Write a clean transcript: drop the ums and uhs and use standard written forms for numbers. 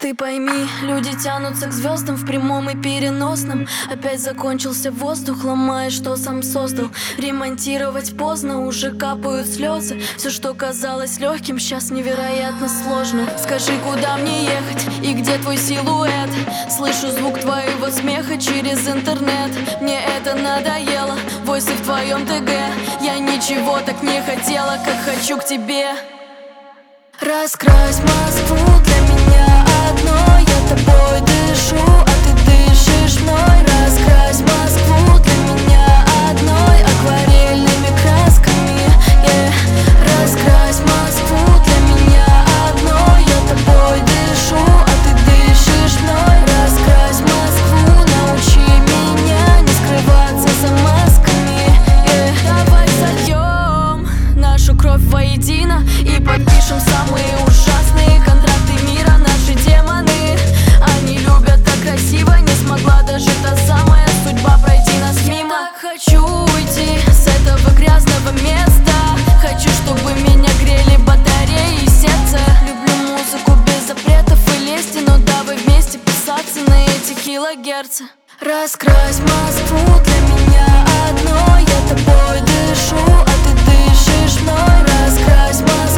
Ты пойми, люди тянутся к звездам в прямом и переносном. Опять закончился воздух, ломая, что сам создал. Ремонтировать поздно, уже капают слезы. Все, что казалось легким, сейчас невероятно сложно. Скажи, куда мне ехать и где твой силуэт? Слышу звук твоего смеха через интернет. Мне это надоело, войсы в твоем ТГ. Я ничего так не хотела, как хочу к тебе. Раскрась Москву для меня одной. Я тобой дышу, а ты дышишь мной. Раскрась Москву для меня одной акварельными красками, yeah. Раскрась Москву для меня одной. Я тобой дышу, а ты дышишь мной. Раскрась Москву, научи меня не скрываться за масками, yeah. Давай сольем нашу кровь воедино и подпишем самые ужасные контракты мира. Наши демоны, они любят так красиво. Не смогла даже та самая судьба пройти нас мимо. Я так хочу уйти с этого грязного места. Хочу, чтобы меня грели батареи и сердце. Люблю музыку без запретов и лести, но давай вместе писаться на эти килогерцы. Раскрась Москву для меня одной. Я тобой дышу, а ты дышишь мной. Раскрась Москву